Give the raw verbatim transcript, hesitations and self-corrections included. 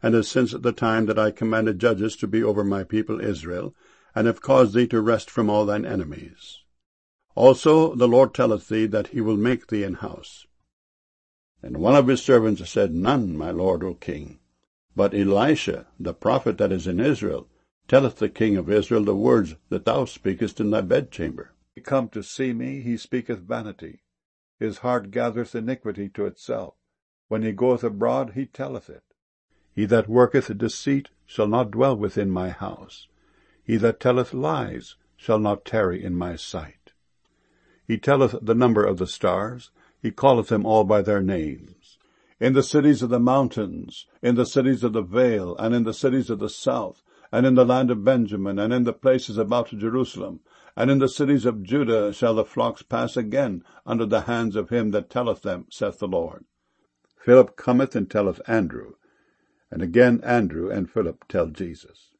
and has since the time that I commanded judges to be over my people Israel, and have caused thee to rest from all thine enemies. Also the Lord telleth thee that he will make thee an house. And one of his servants said, None, my lord, O king. But Elisha, the prophet that is in Israel, telleth the king of Israel the words that thou speakest in thy bedchamber. He come to see me, he speaketh vanity. His heart gathereth iniquity to itself. When he goeth abroad, he telleth it. He that worketh deceit shall not dwell within my house. He that telleth lies shall not tarry in my sight. He telleth the number of the stars, he calleth them all by their names. In the cities of the mountains, in the cities of the vale, and in the cities of the south, and in the land of Benjamin, and in the places about Jerusalem, and in the cities of Judah shall the flocks pass again under the hands of him that telleth them, saith the Lord. Philip cometh and telleth Andrew, and again Andrew and Philip tell Jesus.